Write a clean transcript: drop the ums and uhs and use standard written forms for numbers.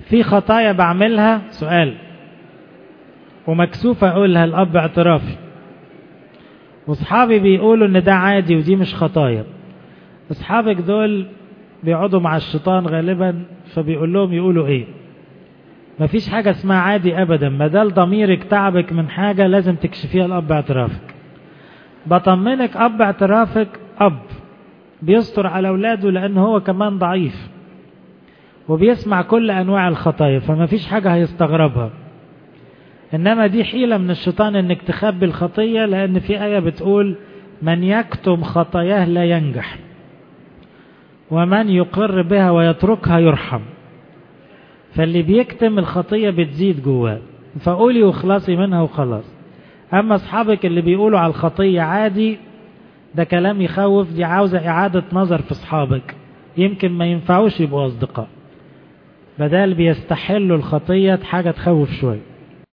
في خطايا بعملها سؤال ومكسوف اقولها الاب اعترافي، واصحابي بيقولوا ان ده عادي ودي مش خطايا. اصحابك دول بيقعدوا مع الشيطان غالبا، فبيقول لهم يقولوا ايه؟ مفيش حاجة اسمها عادي ابدا، ما دام ضميرك تعبك من حاجة لازم تكشفيها لاب اعترافك. بطمنك اب اعترافك اب بيستر على اولاده لان هو كمان ضعيف وبيسمع كل انواع الخطايا، فما فيش حاجة هيستغربها. انما دي حيلة من الشيطان انك تخبي الخطية، لان في آية بتقول من يكتم خطاياه لا ينجح ومن يقر بها ويتركها يرحم. فاللي بيكتم الخطية بتزيد جواه، فقولي واخلصي منها وخلاص. اما اصحابك اللي بيقولوا على الخطية عادي، ده كلام يخوف، دي عاوزة اعادة نظر في اصحابك، يمكن ما ينفعوش يبقوا اصدقاء، بدل بيستحلوا الخطية حاجة تخوف شوية.